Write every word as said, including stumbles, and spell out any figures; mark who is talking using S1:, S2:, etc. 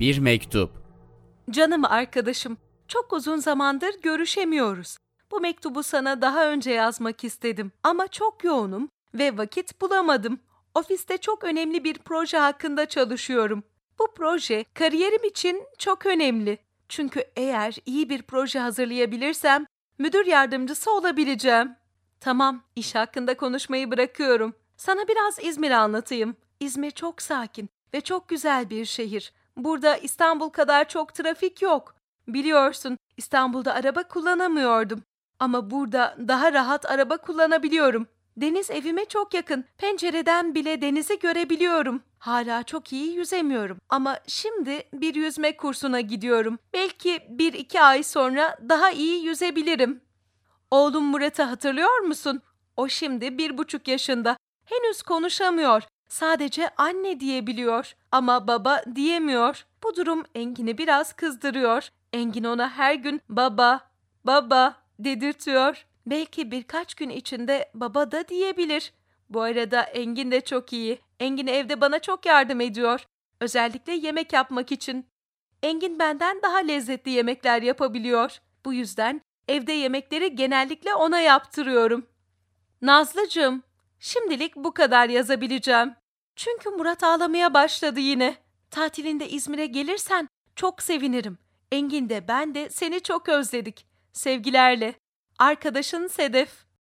S1: Bir mektup.
S2: Canım arkadaşım, çok uzun zamandır görüşemiyoruz. Bu mektubu sana daha önce yazmak istedim ama çok yoğunum ve vakit bulamadım. Ofiste çok önemli bir proje hakkında çalışıyorum. Bu proje kariyerim için çok önemli. Çünkü eğer iyi bir proje hazırlayabilirsem müdür yardımcısı olabileceğim. Tamam, iş hakkında konuşmayı bırakıyorum. Sana biraz İzmir anlatayım. İzmir çok sakin ve çok güzel bir şehir. Burada İstanbul kadar çok trafik yok. Biliyorsun, İstanbul'da araba kullanamıyordum. Ama burada daha rahat araba kullanabiliyorum. Deniz evime çok yakın. Pencereden bile denizi görebiliyorum. Hala çok iyi yüzemiyorum. Ama şimdi bir yüzme kursuna gidiyorum. Belki bir iki ay sonra daha iyi yüzebilirim. Oğlum Murat'ı hatırlıyor musun? O şimdi bir buçuk yaşında. Henüz konuşamıyor. Sadece anne diyebiliyor. Ama baba diyemiyor. Bu durum Engin'i biraz kızdırıyor. Engin ona her gün baba, baba dedirtiyor. Belki birkaç gün içinde baba da diyebilir. Bu arada Engin de çok iyi. Engin evde bana çok yardım ediyor. Özellikle yemek yapmak için. Engin benden daha lezzetli yemekler yapabiliyor. Bu yüzden evde yemekleri genellikle ona yaptırıyorum. Nazlıcığım, şimdilik bu kadar yazabileceğim. Çünkü Murat ağlamaya başladı yine. Tatilinde İzmir'e gelirsen çok sevinirim. Engin de ben de seni çok özledik. Sevgilerle, arkadaşın Sedef.